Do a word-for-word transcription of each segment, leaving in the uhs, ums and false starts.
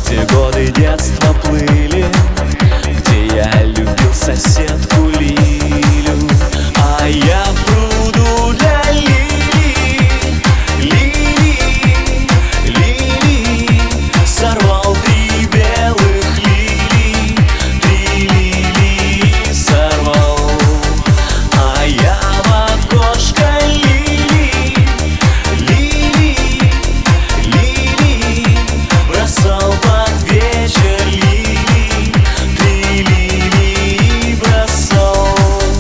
где годы детства плыли, где я любил соседку Лилю. А я в пруду для лилий, лилий, лилий сорвал три белых лилий, три лилии сорвал. А я в окошко лилий, лилий, лилий бросал под вечер лилий, три лилии бросал.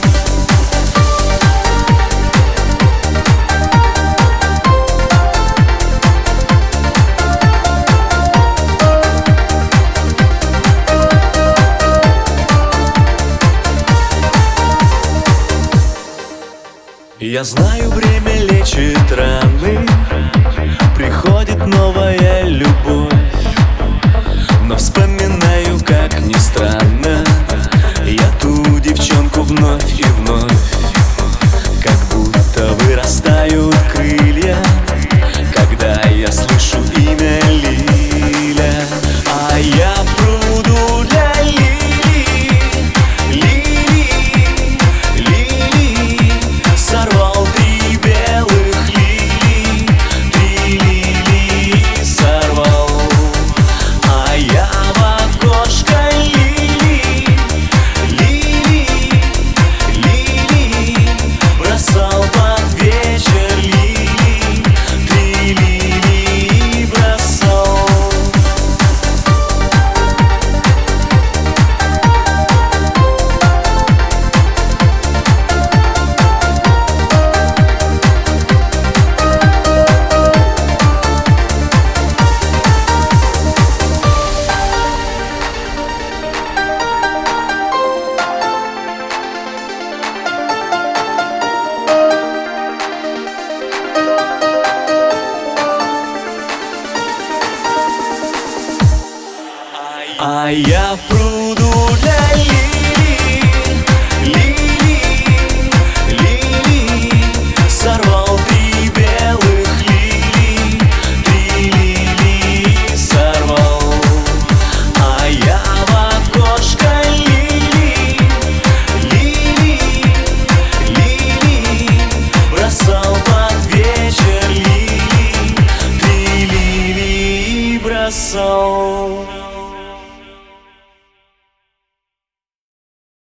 Я знаю, время лечит раны, приходит новая любовь. Но вспоминаю, как ни странно, я ту девчонку вновь и вновь. Как будто вырастают крылья, когда я слышу имя Лиля. А я в пруду для лилий, лилий, лилий сорвал три белых лилий, три лилии сорвал. А я в окошко лилий, лилий, лилий бросал под вечер лилий, три лилии бросал. А я в пруду для лилий, лилий, лилий сорвал три белых лилий, три лилии сорвал. А я в окошко лилий, лилий, лилий бросал под вечер лилий, три лилии бросал.